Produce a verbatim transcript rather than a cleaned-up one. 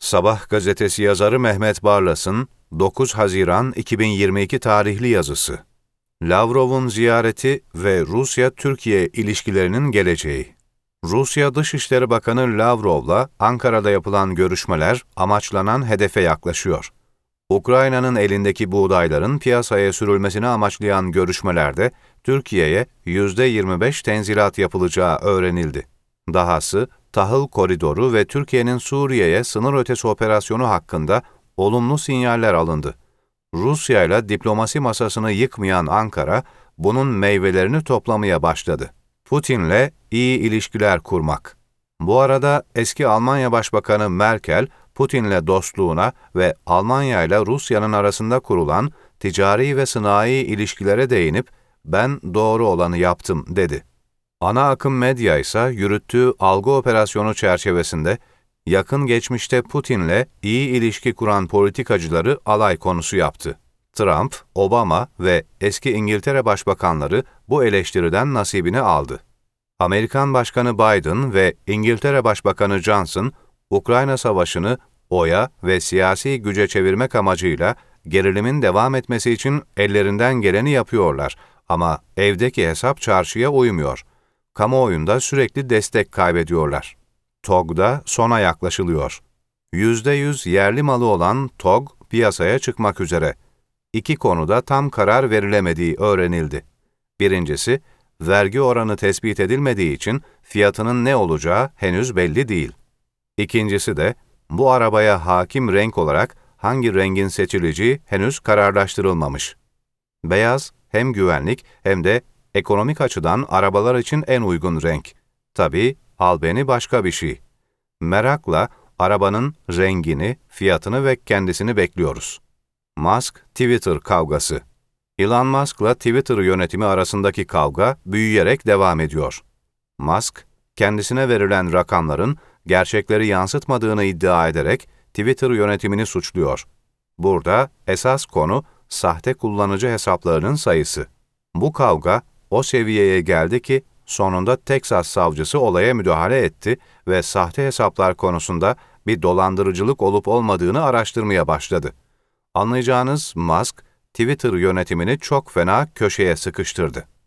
Sabah gazetesi yazarı Mehmet Barlas'ın dokuz Haziran iki bin yirmi iki tarihli yazısı. Lavrov'un ziyareti ve Rusya-Türkiye ilişkilerinin geleceği. Rusya Dışişleri Bakanı Lavrov'la Ankara'da yapılan görüşmeler amaçlanan hedefe yaklaşıyor. Ukrayna'nın elindeki buğdayların piyasaya sürülmesini amaçlayan görüşmelerde Türkiye'ye yüzde yirmi beş tenzilat yapılacağı öğrenildi. Dahası, tahıl koridoru ve Türkiye'nin Suriye'ye sınır ötesi operasyonu hakkında olumlu sinyaller alındı. Rusya ile diplomasi masasını yıkmayan Ankara, bunun meyvelerini toplamaya başladı. Putin'le iyi ilişkiler kurmak. Bu arada eski Almanya Başbakanı Merkel, Putin'le dostluğuna ve Almanya ile Rusya'nın arasında kurulan ticari ve sanayi ilişkilere değinip, "Ben doğru olanı yaptım," dedi. Ana akım medya ise yürüttüğü algı operasyonu çerçevesinde, yakın geçmişte Putin'le iyi ilişki kuran politikacıları alay konusu yaptı. Trump, Obama ve eski İngiltere başbakanları bu eleştiriden nasibini aldı. Amerikan Başkanı Biden ve İngiltere Başbakanı Johnson, Ukrayna Savaşı'nı oya ve siyasi güce çevirmek amacıyla gerilimin devam etmesi için ellerinden geleni yapıyorlar ama evdeki hesap çarşıya uymuyor. Kamuoyunda sürekli destek kaybediyorlar. T O G'da sona yaklaşılıyor. yüzde yüz yerli malı olan T O G piyasaya çıkmak üzere. İki konuda tam karar verilemediği öğrenildi. Birincisi, vergi oranı tespit edilmediği için fiyatının ne olacağı henüz belli değil. İkincisi de, bu arabaya hakim renk olarak hangi rengin seçileceği henüz kararlaştırılmamış. Beyaz, hem güvenlik hem de ekonomik açıdan arabalar için en uygun renk. Tabii, albeni başka bir şey. Merakla arabanın rengini, fiyatını ve kendisini bekliyoruz. Musk-Twitter kavgası. Elon Musk'la Twitter yönetimi arasındaki kavga büyüyerek devam ediyor. Musk, kendisine verilen rakamların gerçekleri yansıtmadığını iddia ederek Twitter yönetimini suçluyor. Burada esas konu sahte kullanıcı hesaplarının sayısı. Bu kavga o seviyeye geldi ki sonunda Teksas savcısı olaya müdahale etti ve sahte hesaplar konusunda bir dolandırıcılık olup olmadığını araştırmaya başladı. Anlayacağınız Musk, Twitter yönetimini çok fena köşeye sıkıştırdı.